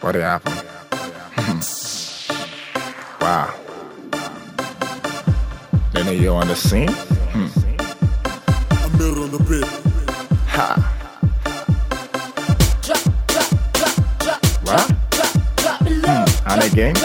What happened? Wow. Then you on the scene? I'm on the bit. Ha. What? And again?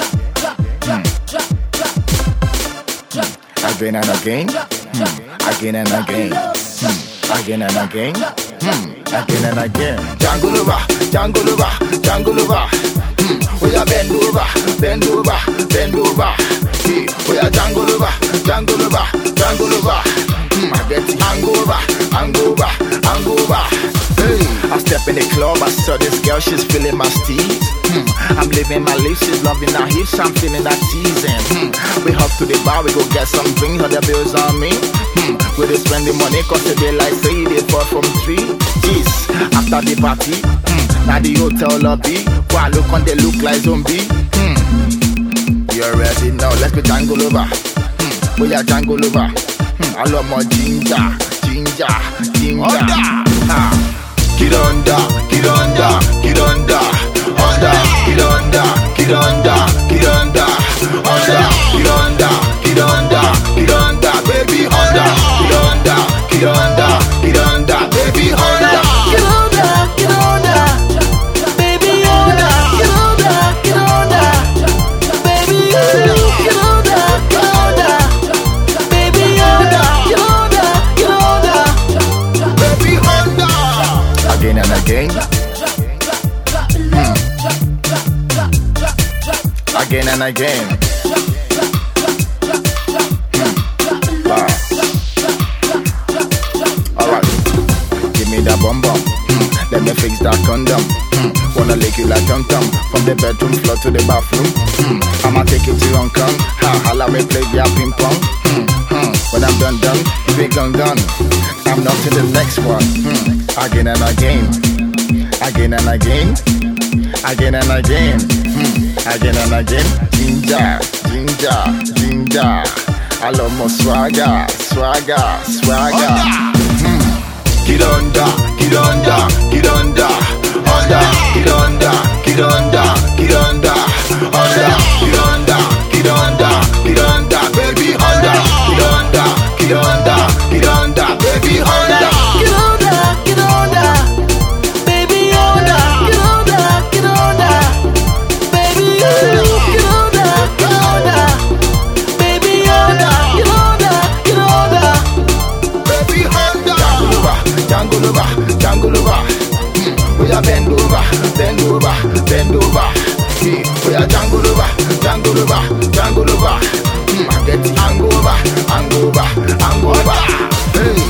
Again and again? Again and again? Again and again? Again and again? Jungle over, jungle over, jungle over. We are bend over, bend over, bend over. We are jungle over, jungle over, jungle over. I get hangover, hangover, hangover. Hey, I step in the club, I saw this girl, she's feeling my steez. I'm living my life, she's loving her hips, I'm feeling that teasing. We hop to the bar, we go get some drinks, all the bills on me. We dey spend the money, cause the daylight say they fall from 3. Jeez, after the party, now the hotel lobby. Wow, look on they look like zombie. You already know, let's go jangle over. We are jangle over. I love more ginger, ginger, ginger. Get under, get under, get under, under, get under, get under, get under, under, get under, get under, get under, baby under, get under, get under, get under, baby under. Get under, get under, baby under, get under, get under, baby under, get under, get under, baby under, get under, get under, baby under. Again and again. Again and again. Wow. Alright. Give me that bum bum. Let me fix that condom. Wanna lick you like tum tum. From the bedroom floor to the bathroom. I'ma take you to Hong Kong. Holla me play ya ping pong. When I'm done, big gun done. I'm not to the next one. Again and again. Again and again. Again and again. Again and again. Ginger, ginger, ginger. I love more swagger, swagger, swagger. Get under, get under, get under, under, get under, get under, get under, under, get under, get under, get under, baby under, get under, get under, get under, baby under. get under, get under, baby under, get under, get under, baby under, get under, get under, baby under, get under, get under, Baby under. Jangle over, jangle over. We are bend over, bend over, bend over. We are jangle over, jangle over, jangle over. I get hangover, hangover, hangover. Hey.